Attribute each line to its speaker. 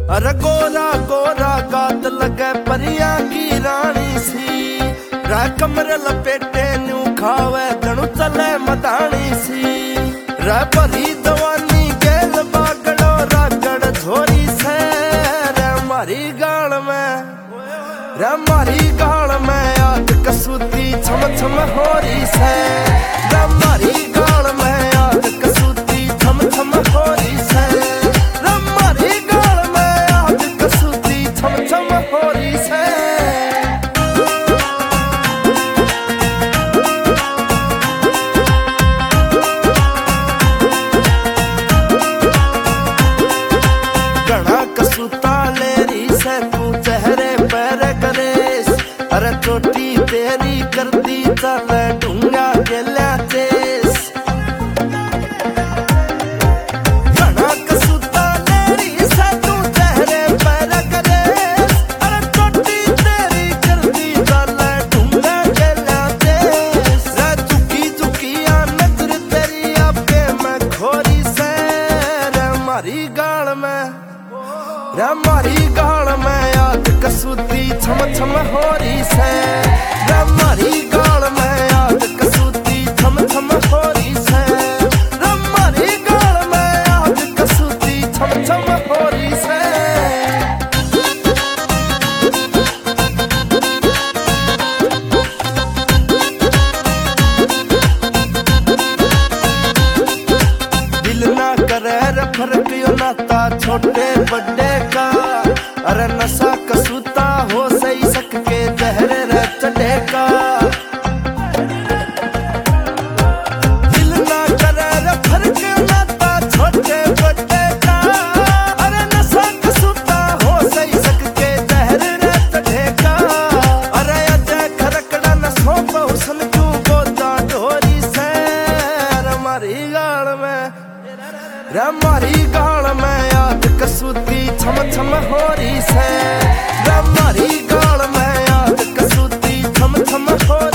Speaker 1: अरे गोरा गोरा गात लगे परिया की रानी सी, रह कमर लपेटे न्यू खावे तनु चले मदानी सी। रह भरी दवानी गेल बागड़ो रागड़ झोरी से, रह मारी गाल में याद कसूती छम छम होरी से। रह मारी गाल में याद कसूती छम छम होरी से। रह मारी गाल में याद कसूती छम छम होरी से। घना कसूता लेरी से तू चेहरे पैर करेस, अरे चोटी तेरी कर दी चल ढूंगा गेला चेस। घना कसूता लेरी से तू चेहरे पैर करेस, अरे चोटी तेरी कर दी चल ढूंगा गेला चेस। रे चुकी चुकिया नजर तेरी आपे मैं खोरी से, रे मारी गाल में याद कसूती छम छम होरी से। रे मारी गाल में याद कसूती छम छम होरी से। रे मारी गाल में याद कसूती छम छम होरी से। दिल ना करे रे फर्क यो नाता छोटे बड़े का, अरे नशा कसूता हो सही सक के जहर रे चढ़े का। दिल ना करे रे फर्क नाता छोटे बड़े का, अरे नशा कसूता हो सही सक के जहर रे चढ़े का। अरे अजय खरकड़ा न सौंप हुसन क्यों बोता ढोरी से। अरे मारी गाल में याद कसूती छम छम होरी से। रे मारी गाल में याद कसूती छम छम होरी।